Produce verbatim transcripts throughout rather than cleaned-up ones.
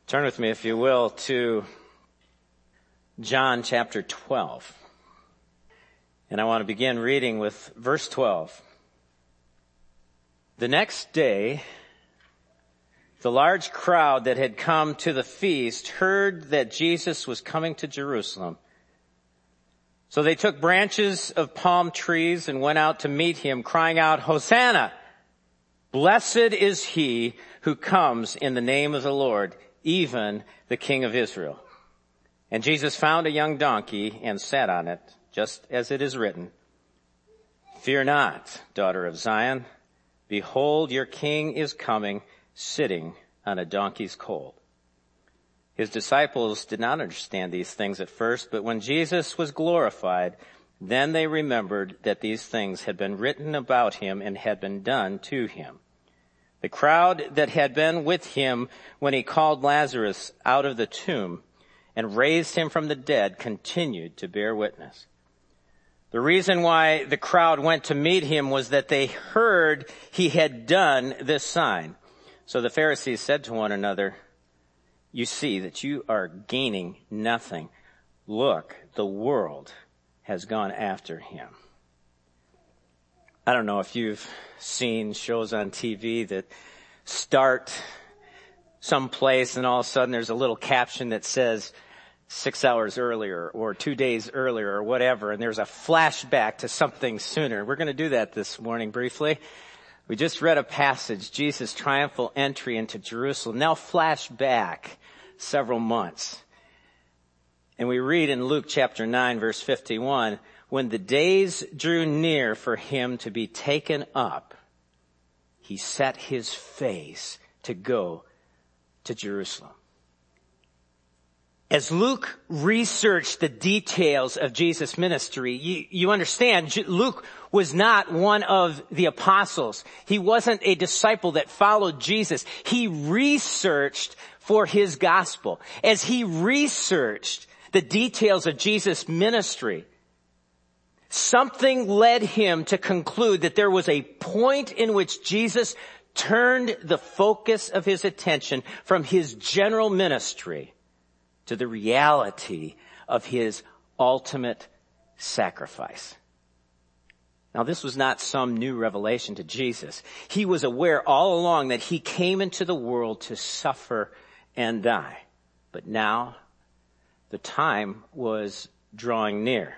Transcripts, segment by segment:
Turn with me, if you will, to John chapter twelve. And I want to begin reading with verse twelve. The next day, the large crowd that had come to the feast heard that Jesus was coming to Jerusalem. So they took branches of palm trees and went out to meet him, crying out, "Hosanna! Blessed is he who comes in the name of the Lord, even the King of Israel." And Jesus found a young donkey and sat on it, just as it is written, "Fear not, daughter of Zion. Behold, your king is coming, sitting on a donkey's colt." His disciples did not understand these things at first, but when Jesus was glorified, then they remembered that these things had been written about him and had been done to him. The crowd that had been with him when he called Lazarus out of the tomb and raised him from the dead continued to bear witness. The reason why the crowd went to meet him was that they heard he had done this sign. So the Pharisees said to one another, "You see that you are gaining nothing. Look, the world has gone after him." I don't know if you've seen shows on T V that start someplace and all of a sudden there's a little caption that says six hours earlier or two days earlier or whatever, and there's a flashback to something sooner. We're going to do that this morning briefly. We just read a passage, Jesus' triumphal entry into Jerusalem. Now flash back several months. And we read in Luke chapter nine, verse fifty-one, when the days drew near for him to be taken up, he set his face to go to Jerusalem. As Luke researched the details of Jesus' ministry, you, you understand Luke was not one of the apostles. He wasn't a disciple that followed Jesus. He researched for his gospel. As he researched the details of Jesus' ministry, something led him to conclude that there was a point in which Jesus turned the focus of his attention from his general ministry to the reality of his ultimate sacrifice. Now, this was not some new revelation to Jesus. He was aware all along that he came into the world to suffer and die. But now, the time was drawing near.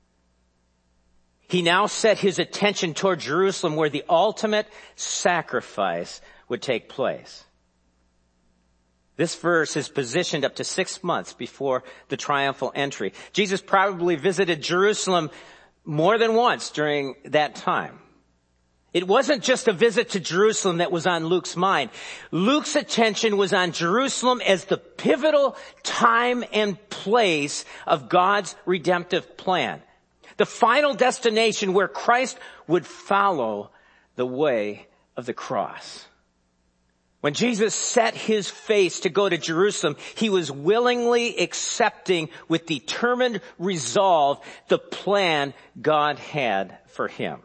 He now set his attention toward Jerusalem, where the ultimate sacrifice would take place. This verse is positioned up to six months before the triumphal entry. Jesus probably visited Jerusalem more than once during that time. It wasn't just a visit to Jerusalem that was on Luke's mind. Luke's attention was on Jerusalem as the pivotal time and place of God's redemptive plan. The final destination where Christ would follow the way of the cross. When Jesus set his face to go to Jerusalem, he was willingly accepting with determined resolve the plan God had for him.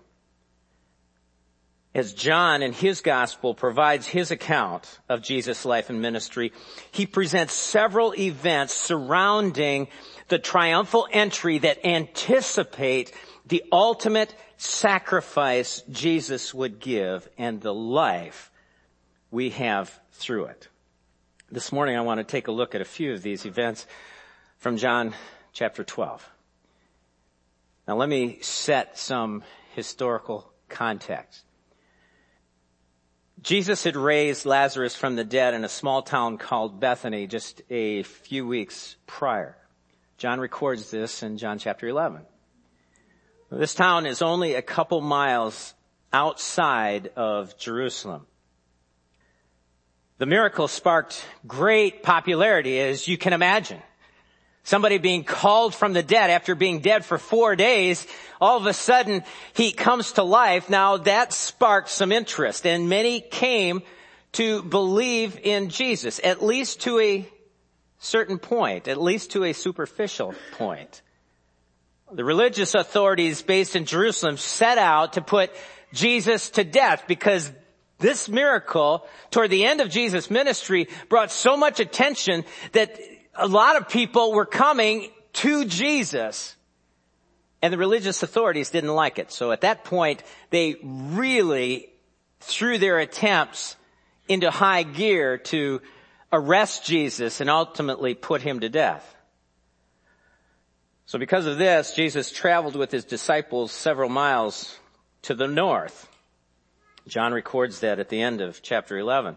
As John in his gospel provides his account of Jesus' life and ministry, he presents several events surrounding the triumphal entry that anticipate the ultimate sacrifice Jesus would give and the life we have through it. This morning I want to take a look at a few of these events from John chapter twelve. Now let me set some historical context. Jesus had raised Lazarus from the dead in a small town called Bethany just a few weeks prior. John records this in John chapter eleven. This town is only a couple miles outside of Jerusalem. The miracle sparked great popularity, as you can imagine. Somebody being called from the dead after being dead for four days, all of a sudden he comes to life. Now that sparked some interest, and many came to believe in Jesus, at least to a certain point, at least to a superficial point. The religious authorities based in Jerusalem set out to put Jesus to death because This miracle toward the end of Jesus' ministry brought so much attention that a lot of people were coming to Jesus. And the religious authorities didn't like it. So at that point, they really threw their attempts into high gear to arrest Jesus and ultimately put him to death. So because of this, Jesus traveled with his disciples several miles to the north. John records that at the end of chapter eleven.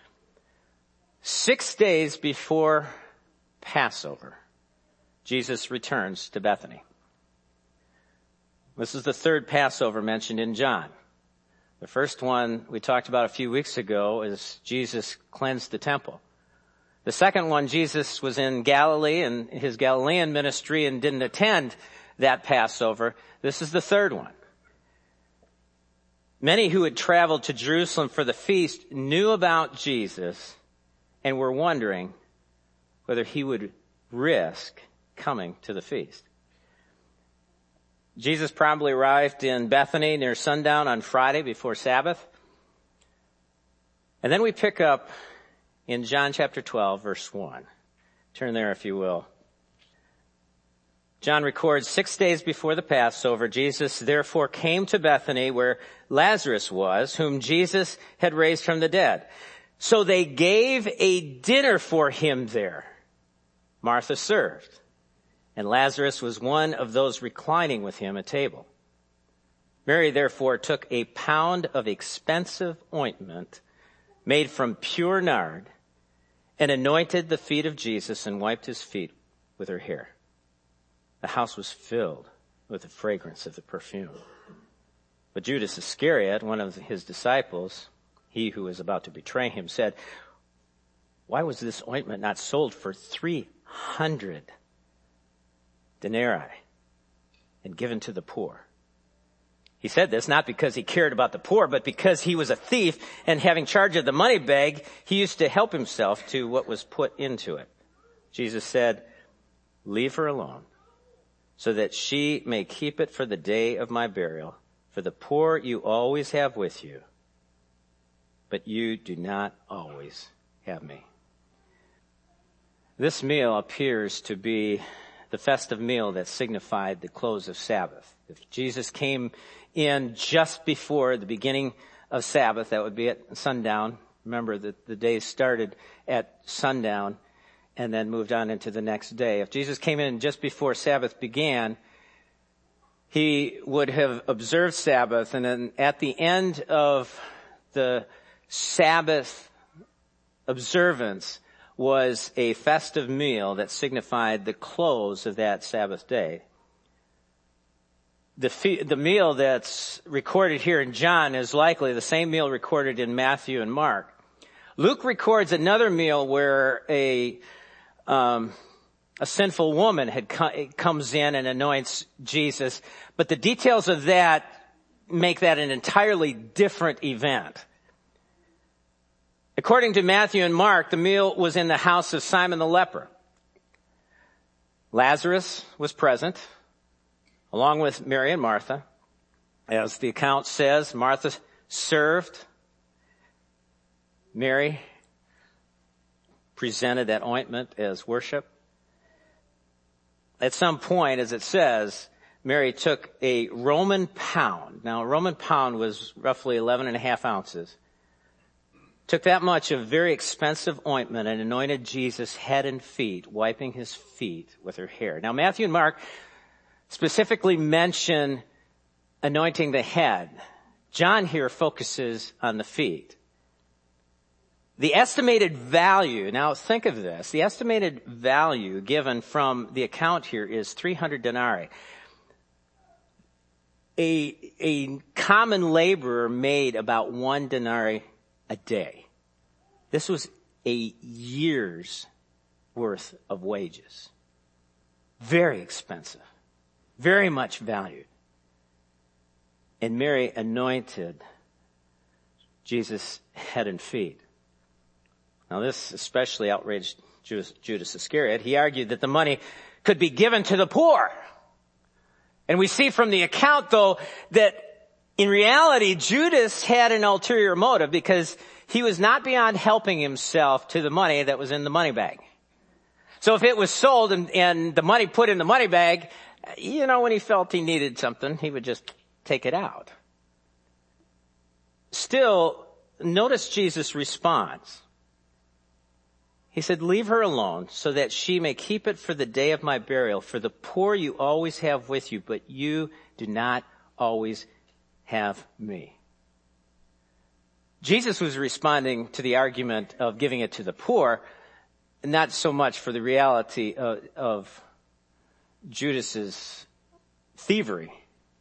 Six days before Passover, Jesus returns to Bethany. This is the third Passover mentioned in John. The first one we talked about a few weeks ago is Jesus cleansed the temple. The second one, Jesus was in Galilee and his Galilean ministry and didn't attend that Passover. This is the third one. Many who had traveled to Jerusalem for the feast knew about Jesus and were wondering whether he would risk coming to the feast. Jesus probably arrived in Bethany near sundown on Friday before Sabbath. And then we pick up in John chapter twelve, verse one. Turn there if you will. John records, six days before the Passover, Jesus therefore came to Bethany where Lazarus was, whom Jesus had raised from the dead. So they gave a dinner for him there. Martha served, and Lazarus was one of those reclining with him at table. Mary therefore took a pound of expensive ointment made from pure nard and anointed the feet of Jesus and wiped his feet with her hair. The house was filled with the fragrance of the perfume. But Judas Iscariot, one of his disciples, he who was about to betray him, said, "Why was this ointment not sold for three hundred denarii and given to the poor?" He said this not because he cared about the poor, but because he was a thief, and having charge of the money bag, he used to help himself to what was put into it. Jesus said, "Leave her alone, so that she may keep it for the day of my burial. For the poor you always have with you, but you do not always have me." This meal appears to be the festive meal that signified the close of Sabbath. If Jesus came in just before the beginning of Sabbath, that would be at sundown. Remember that the day started at sundown and then moved on into the next day. If Jesus came in just before Sabbath began, he would have observed Sabbath, and then at the end of the Sabbath observance was a festive meal that signified the close of that Sabbath day. The, fe- the meal that's recorded here in John is likely the same meal recorded in Matthew and Mark. Luke records another meal where a um, a sinful woman had co- comes in and anoints Jesus, but the details of that make that an entirely different event. According to Matthew and Mark, the meal was in the house of Simon the leper. Lazarus was present, along with Mary and Martha. As the account says, Martha served. Mary presented that ointment as worship. At some point, as it says, Mary took a Roman pound. Now, a Roman pound was roughly eleven and a half ounces. Took that much of very expensive ointment and anointed Jesus' head and feet, wiping his feet with her hair. Now, Matthew and Mark specifically mention anointing the head. John here focuses on the feet. The estimated value, now think of this, the estimated value given from the account here is three hundred denarii. A, a common laborer made about one denarii a day. This was a year's worth of wages. Very expensive. Very much valued. And Mary anointed Jesus' head and feet. Now this especially outraged Judas, Judas Iscariot. He argued that the money could be given to the poor. And we see from the account, though, that In reality, Judas had an ulterior motive because he was not beyond helping himself to the money that was in the money bag. So if it was sold and, and the money put in the money bag, you know, when he felt he needed something, he would just take it out. Still, notice Jesus' response. He said, leave her alone so that she may keep it for the day of my burial. For the poor you always have with you, but you do not always have me. Jesus was responding to the argument of giving it to the poor, not so much for the reality of, of Judas's thievery.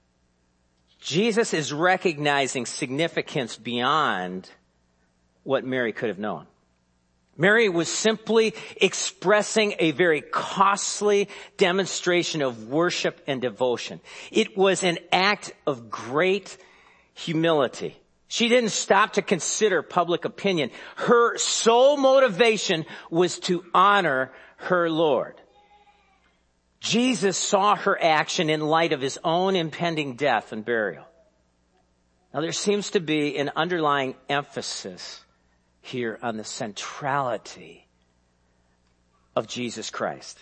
Jesus is recognizing significance beyond what Mary could have known. Mary was simply expressing a very costly demonstration of worship and devotion. It was an act of great humility. She didn't stop to consider public opinion. Her sole motivation was to honor her Lord. Jesus saw her action in light of his own impending death and burial. Now there seems to be an underlying emphasis here on the centrality of Jesus Christ.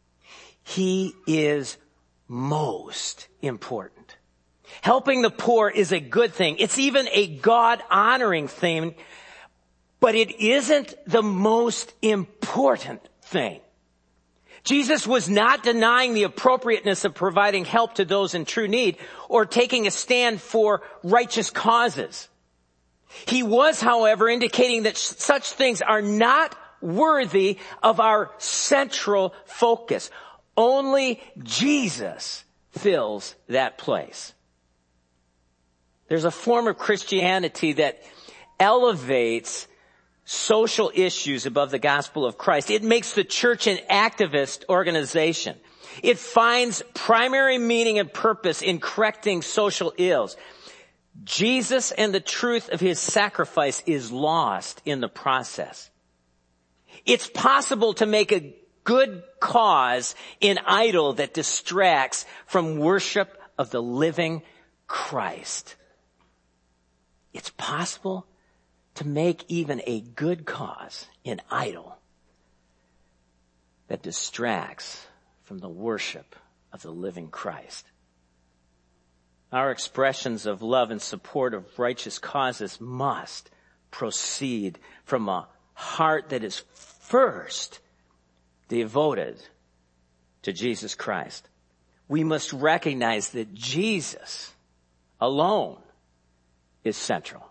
He is most important. Helping the poor is a good thing. It's even a God-honoring thing, but it isn't the most important thing. Jesus was not denying the appropriateness of providing help to those in true need or taking a stand for righteous causes. He was, however, indicating that such things are not worthy of our central focus. Only Jesus fills that place. There's a form of Christianity that elevates social issues above the gospel of Christ. It makes the church an activist organization. It finds primary meaning and purpose in correcting social ills. Jesus and the truth of his sacrifice is lost in the process. It's possible to make a good cause an idol that distracts from worship of the living Christ. It's possible to make even a good cause an idol that distracts from the worship of the living Christ. Our expressions of love and support of righteous causes must proceed from a heart that is first devoted to Jesus Christ. We must recognize that Jesus alone is central.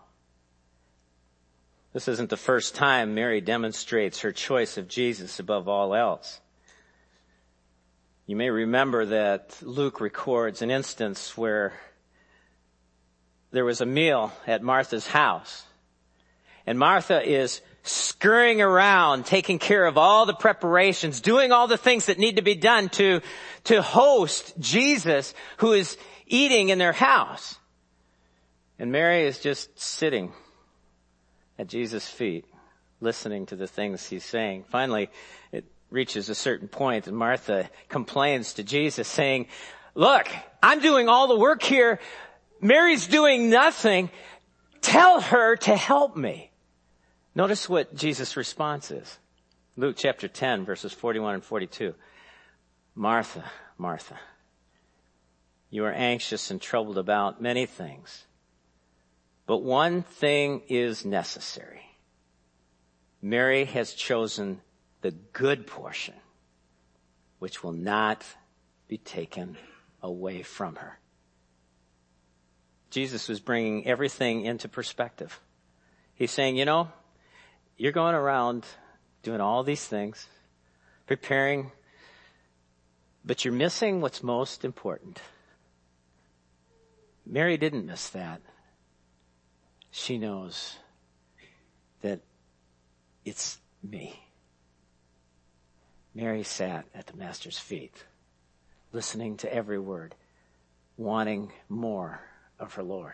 This isn't the first time Mary demonstrates her choice of Jesus above all else. You may remember that Luke records an instance where there was a meal at Martha's house, and Martha is scurrying around, taking care of all the preparations, doing all the things that need to be done to, to host Jesus, who is eating in their house. And Mary is just sitting at Jesus' feet, listening to the things he's saying. Finally, it reaches a certain point, and Martha complains to Jesus, saying, look, I'm doing all the work here. Mary's doing nothing. Tell her to help me. Notice what Jesus' response is. Luke chapter ten, verses forty-one and forty-two. Martha, Martha, you are anxious and troubled about many things, but one thing is necessary. Mary has chosen the good portion, which will not be taken away from her. Jesus was bringing everything into perspective. He's saying, you know, you're going around doing all these things, preparing, but you're missing what's most important. Mary didn't miss that. She knows that it's me. Mary sat at the Master's feet, listening to every word, wanting more of her Lord.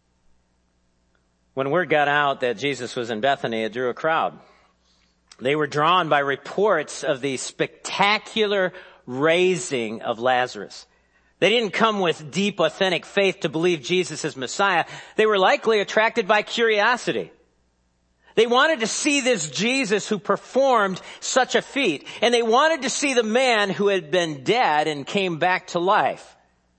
When word got out that Jesus was in Bethany, it drew a crowd. They were drawn by reports of the spectacular raising of Lazarus. They didn't come with deep, authentic faith to believe Jesus is Messiah. They were likely attracted by curiosity. They wanted to see this Jesus who performed such a feat. And they wanted to see the man who had been dead and came back to life.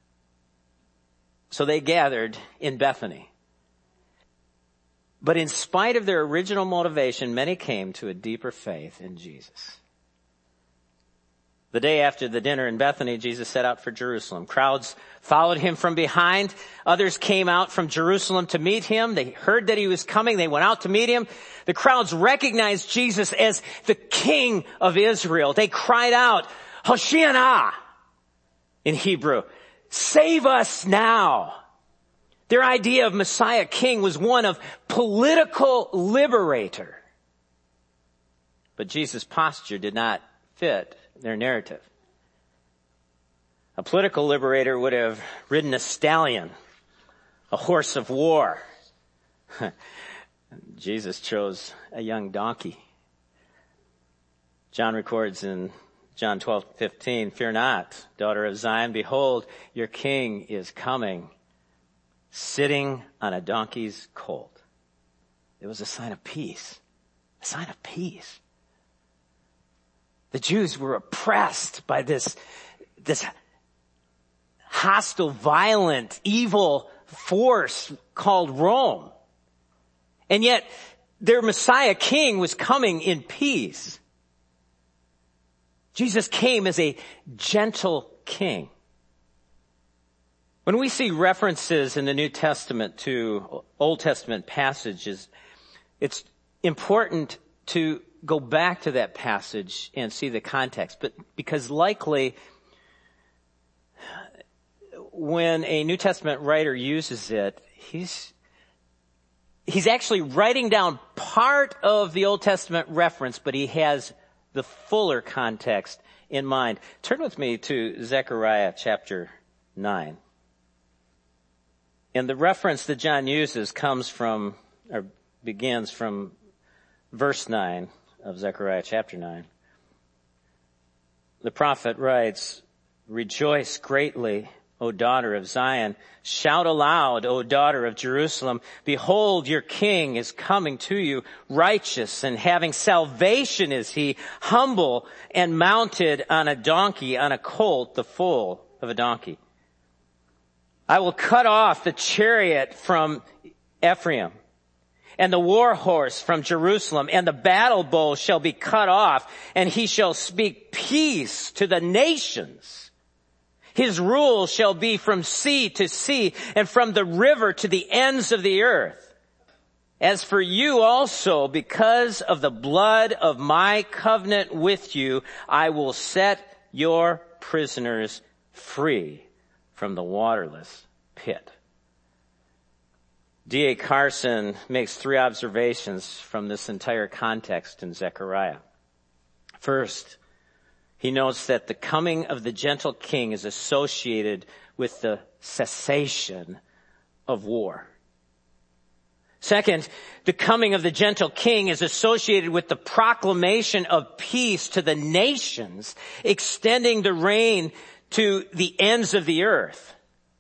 So they gathered in Bethany. But in spite of their original motivation, many came to a deeper faith in Jesus. The day after the dinner in Bethany, Jesus set out for Jerusalem. Crowds followed him from behind. Others came out from Jerusalem to meet him. They heard that he was coming. They went out to meet him. The crowds recognized Jesus as the King of Israel. They cried out, Hoshiana, in Hebrew, save us now. Their idea of Messiah King was one of political liberator. But Jesus' posture did not fit their narrative. A political liberator would have ridden a stallion, a horse of war. Jesus chose a young donkey. John records in John twelve fifteen, fear not, daughter of Zion, behold, your king is coming, sitting on a donkey's colt. It was a sign of peace, a sign of peace. The Jews were oppressed by this, this hostile, violent, evil force called Rome. And yet their Messiah King was coming in peace. Jesus came as a gentle king. When we see references in the New Testament to Old Testament passages, it's important to go back to that passage and see the context. But because likely when a New Testament writer uses it, he's he's actually writing down part of the Old Testament reference, but he has the fuller context in mind. Turn with me to Zechariah chapter nine. And the reference that John uses comes from, or begins from verse nine of Zechariah chapter nine. The prophet writes, rejoice greatly, O daughter of Zion. Shout aloud, O daughter of Jerusalem. Behold, your king is coming to you, righteous and having salvation is he, humble and mounted on a donkey, on a colt, the foal of a donkey. I will cut off the chariot from Ephraim, and the war horse from Jerusalem, and the battle bow shall be cut off, and he shall speak peace to the nations. His rule shall be from sea to sea, and from the river to the ends of the earth. As for you also, because of the blood of my covenant with you, I will set your prisoners free from the waterless pit. D A Carson makes three observations from this entire context in Zechariah. First, he notes that the coming of the gentle king is associated with the cessation of war. Second, the coming of the gentle king is associated with the proclamation of peace to the nations, extending the reign to the ends of the earth.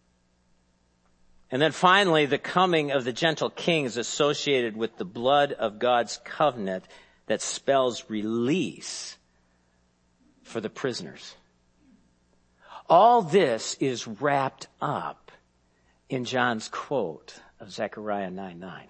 And then finally, the coming of the gentle king is associated with the blood of God's covenant that spells release for the prisoners. All this is wrapped up in John's quote of Zechariah nine nine.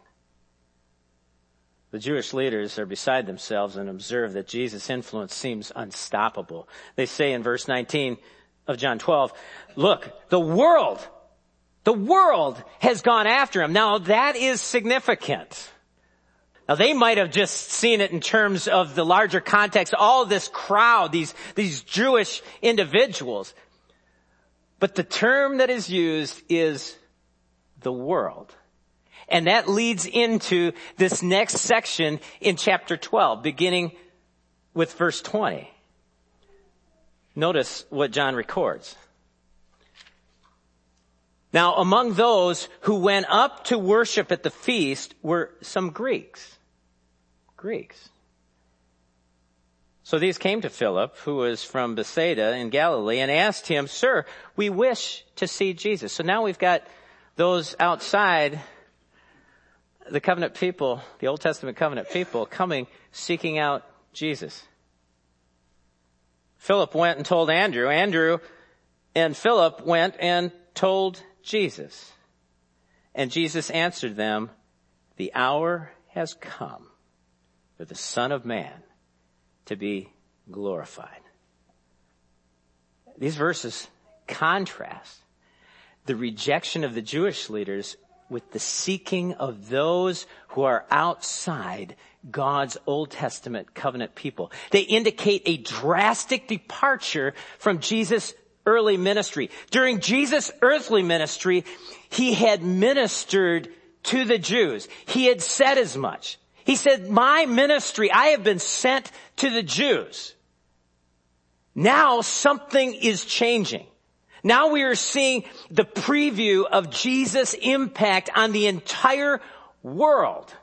The Jewish leaders are beside themselves and observe that Jesus' influence seems unstoppable. They say in verse nineteen of John twelve, look, the world The world has gone after him. Now that is significant. Now they might have just seen it in terms of the larger context, all this crowd, these, these Jewish individuals. But the term that is used is the world. And that leads into this next section in chapter twelve, beginning with verse twenty. Notice what John records. Now, among those who went up to worship at the feast were some Greeks. Greeks. So these came to Philip, who was from Bethsaida in Galilee, and asked him, "Sir, we wish to see Jesus." So now we've got those outside the covenant people, the Old Testament covenant people, coming, seeking out Jesus. Philip went and told Andrew. Andrew and Philip went and told Jesus. And Jesus answered them, "The hour has come for the Son of Man to be glorified." These verses contrast the rejection of the Jewish leaders with the seeking of those who are outside God's Old Testament covenant people. They indicate a drastic departure from Jesus' early ministry. During Jesus' earthly ministry, he had ministered to the Jews. He had said as much. He said, "My ministry, I have been sent to the Jews." Now something is changing. Now we are seeing the preview of Jesus' impact on the entire world.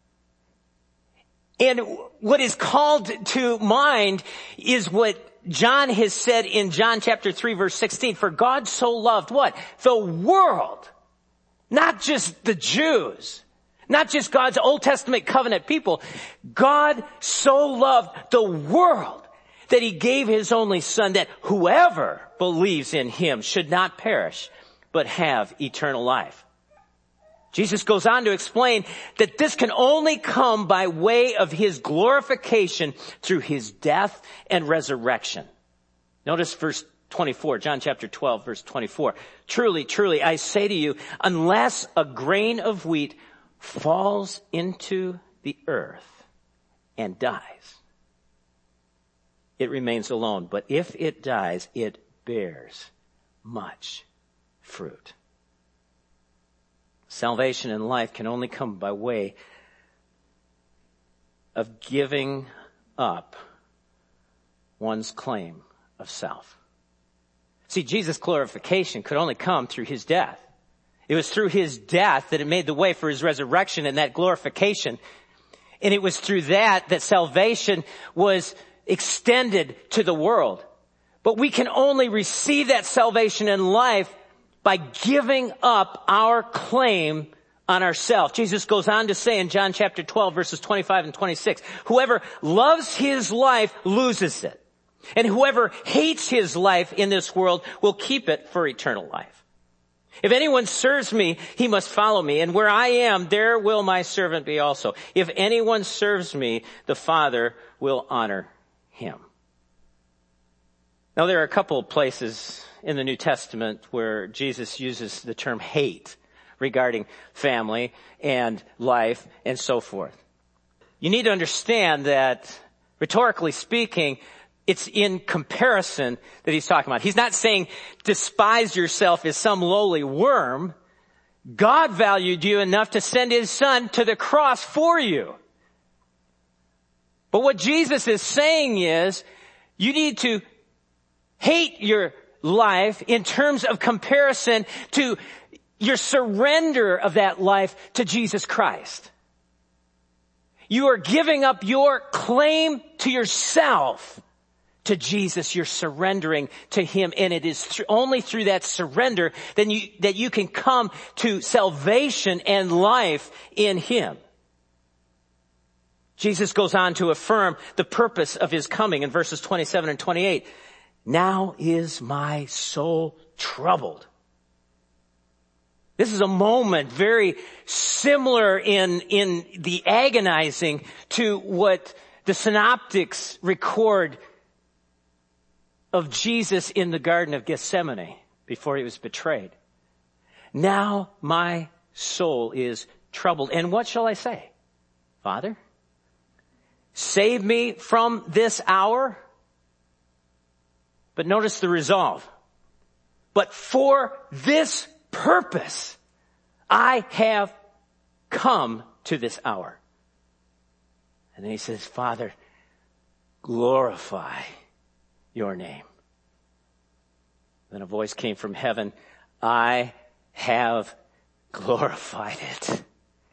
And what is called to mind is what John has said in John chapter three verse sixteen. For God so loved what? The world. Not just the Jews. Not just God's Old Testament covenant people. God so loved the world that he gave his only Son, that whoever believes in him should not perish, but have eternal life. Jesus goes on to explain that this can only come by way of his glorification through his death and resurrection. Notice verse twenty-four, John chapter twelve, verse twenty-four. "Truly, truly, I say to you, unless a grain of wheat falls into the earth and dies, it remains alone. But if it dies, it bears much fruit." Salvation and life can only come by way of giving up one's claim of self. See, Jesus' glorification could only come through his death. It was through his death that it made the way for his resurrection and that glorification. And it was through that that salvation was extended to the world. But we can only receive that salvation in life by giving up our claim on ourselves. Jesus goes on to say in John chapter twelve, verses twenty-five and twenty-six, "Whoever loves his life loses it. And whoever hates his life in this world will keep it for eternal life. If anyone serves me, he must follow me. And where I am, there will my servant be also. If anyone serves me, the Father will honor him." Now, there are a couple of places in the New Testament where Jesus uses the term hate regarding family and life and so forth. You need to understand that, rhetorically speaking, it's in comparison that he's talking about. He's not saying despise yourself as some lowly worm. God valued you enough to send his Son to the cross for you. But what Jesus is saying is, you need to hate your life in terms of comparison to your surrender of that life to Jesus Christ. You are giving up your claim to yourself to Jesus. You're surrendering to him, and it is th- only through that surrender that you, that you can come to salvation and life in him. Jesus goes on to affirm the purpose of his coming in verses twenty-seven and twenty-eight. "Now is my soul troubled." This is a moment very similar in, in the agonizing to what the synoptics record of Jesus in the Garden of Gethsemane before he was betrayed. "Now my soul is troubled. And what shall I say? Father, save me from this hour." But notice the resolve. "But for this purpose, I have come to this hour." And then he says, "Father, glorify your name." Then a voice came from heaven, "I have glorified it,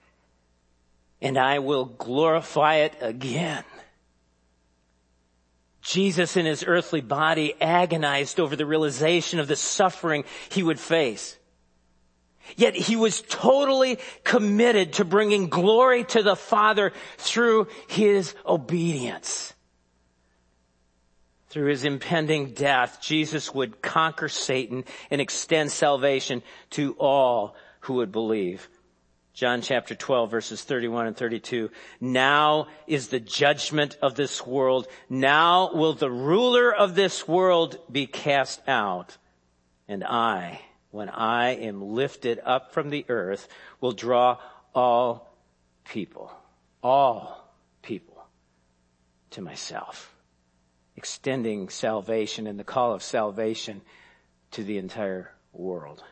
and I will glorify it again." Jesus in his earthly body agonized over the realization of the suffering he would face. Yet he was totally committed to bringing glory to the Father through his obedience. Through his impending death, Jesus would conquer Satan and extend salvation to all who would believe. John chapter twelve, verses thirty-one and thirty-two. Now is the judgment of this world. Now will the ruler of this world be cast out. And I, when I am lifted up from the earth, will draw all people, all people to myself, extending salvation and the call of salvation to the entire world.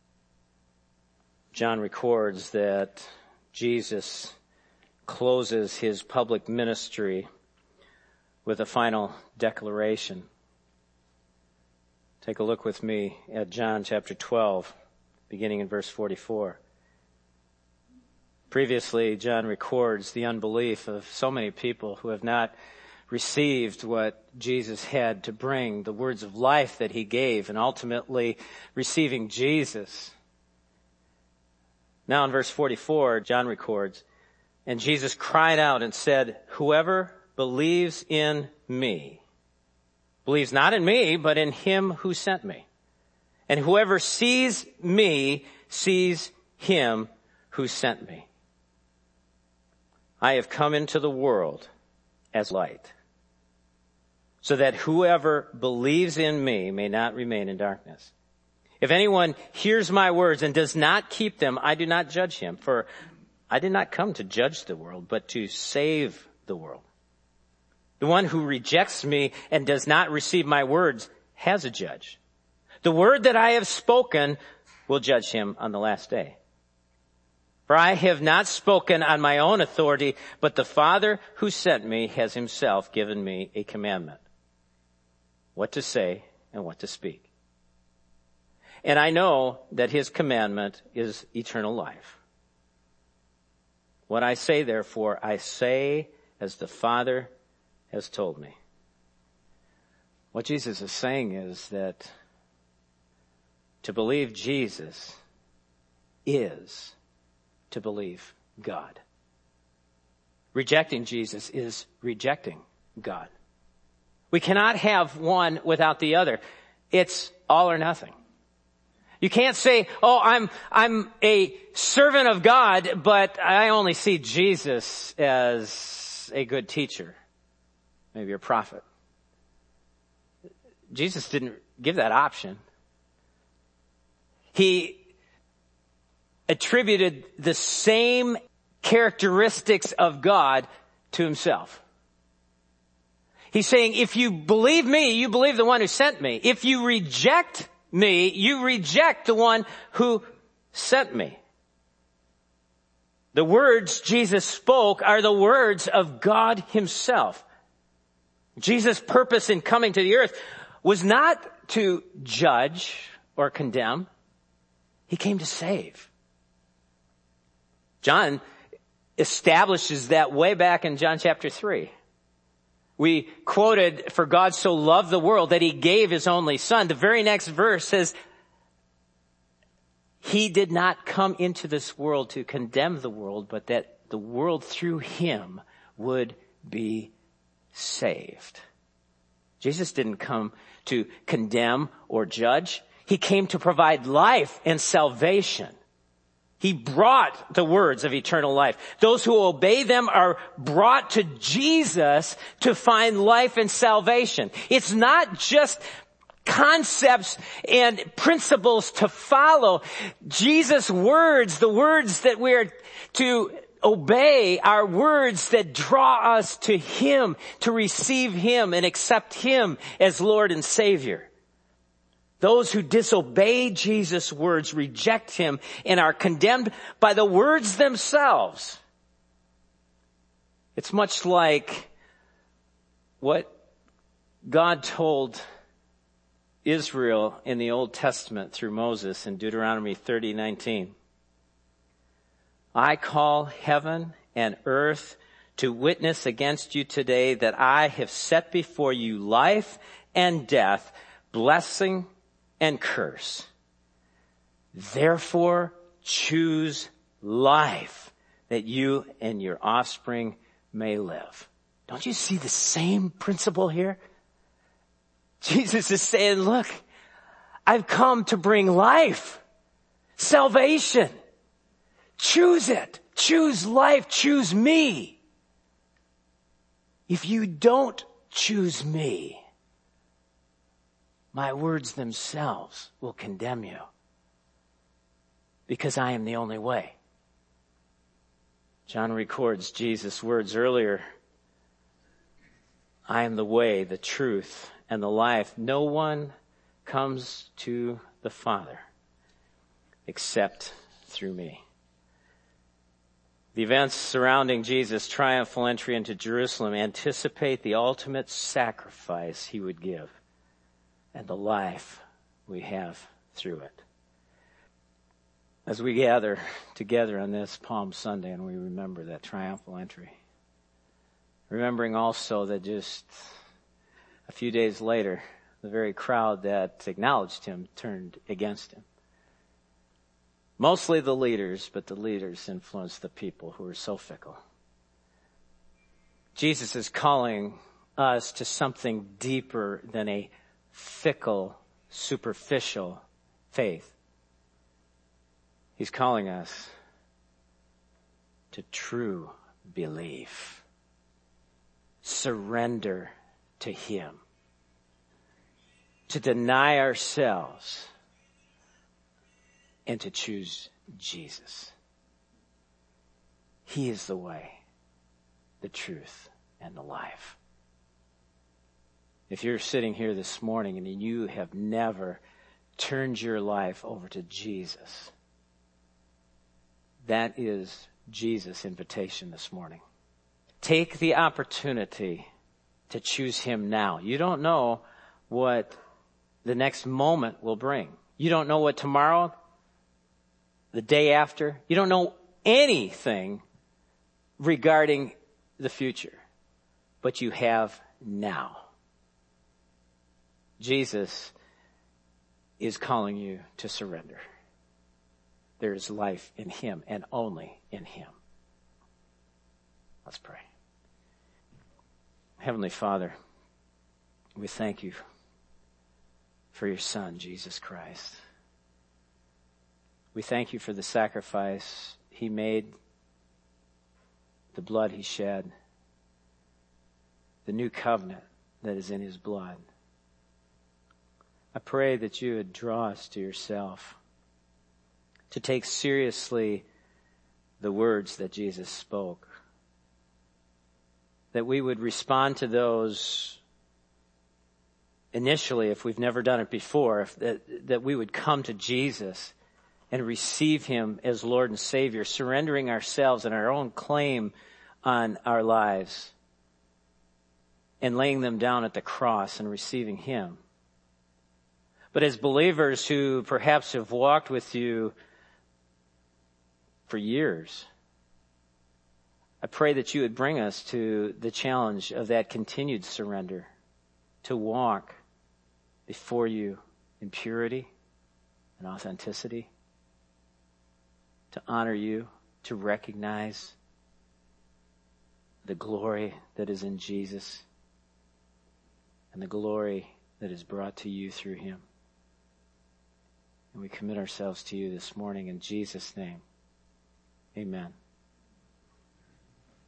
John records that Jesus closes his public ministry with a final declaration. Take a look with me at John chapter twelve, beginning in verse forty-four. Previously, John records the unbelief of so many people who have not received what Jesus had to bring, the words of life that he gave, and ultimately receiving Jesus. Now in verse forty-four, John records, and Jesus cried out and said, whoever believes in me, believes not in me, but in him who sent me. And whoever sees me, sees him who sent me. I have come into the world as light, so that whoever believes in me may not remain in darkness. If anyone hears my words and does not keep them, I do not judge him, for I did not come to judge the world, but to save the world. The one who rejects me and does not receive my words has a judge. The word that I have spoken will judge him on the last day. For I have not spoken on my own authority, but the Father who sent me has himself given me a commandment, what to say and what to speak. And I know that his commandment is eternal life. What I say, therefore, I say as the Father has told me. What Jesus is saying is that to believe Jesus is to believe God. Rejecting Jesus is rejecting God. We cannot have one without the other. It's all or nothing. You can't say, oh, I'm, I'm a servant of God, but I only see Jesus as a good teacher, maybe a prophet. Jesus didn't give that option. He attributed the same characteristics of God to himself. He's saying, if you believe me, you believe the one who sent me. If you reject me, you reject the one who sent me. The words Jesus spoke are the words of God himself. Jesus' purpose in coming to the earth was not to judge or condemn. He came to save. John establishes that way back in John chapter three. We quoted, for God so loved the world that he gave his only son. The very next verse says, he did not come into this world to condemn the world, but that the world through him would be saved. Jesus didn't come to condemn or judge. He came to provide life and salvation. He brought the words of eternal life. Those who obey them are brought to Jesus to find life and salvation. It's not just concepts and principles to follow. Jesus' words, the words that we're to obey, are words that draw us to him, to receive him and accept him as Lord and Savior. Those who disobey Jesus' words reject him and are condemned by the words themselves. It's much like what God told Israel in the Old Testament through Moses in Deuteronomy thirty nineteen. I call heaven and earth to witness against you today that I have set before you life and death, blessing and curse. Therefore, choose life, that you and your offspring may live. Don't you see the same principle here? Jesus is saying, look, I've come to bring life, salvation. Choose it. Choose life. Choose me. If you don't choose me, my words themselves will condemn you, because I am the only way. John records Jesus' words earlier. I am the way, the truth, and the life. No one comes to the Father except through me. The events surrounding Jesus' triumphal entry into Jerusalem anticipate the ultimate sacrifice he would give and the life we have through it. As we gather together on this Palm Sunday and we remember that triumphal entry, remembering also that just a few days later, the very crowd that acknowledged him turned against him. Mostly the leaders, but the leaders influenced the people who were so fickle. Jesus is calling us to something deeper than a fickle, superficial faith. He's calling us to true belief. Surrender to him. To deny ourselves and to choose Jesus. He is the way, the truth, and the life. If you're sitting here this morning and you have never turned your life over to Jesus, that is Jesus' invitation this morning. Take the opportunity to choose him now. You don't know what the next moment will bring. You don't know what tomorrow, the day after. You don't know anything regarding the future, but you have now. Jesus is calling you to surrender. There is life in him and only in him. Let's pray. Heavenly Father, we thank you for your Son, Jesus Christ. We thank you for the sacrifice he made, the blood he shed, the new covenant that is in his blood. I pray that you would draw us to yourself, to take seriously the words that Jesus spoke, that we would respond to those initially, if we've never done it before, if that, that we would come to Jesus and receive him as Lord and Savior, surrendering ourselves and our own claim on our lives and laying them down at the cross and receiving him. But as believers who perhaps have walked with you for years, I pray that you would bring us to the challenge of that continued surrender, to walk before you in purity and authenticity, to honor you, to recognize the glory that is in Jesus and the glory that is brought to you through him. And we commit ourselves to you this morning in Jesus' name. Amen.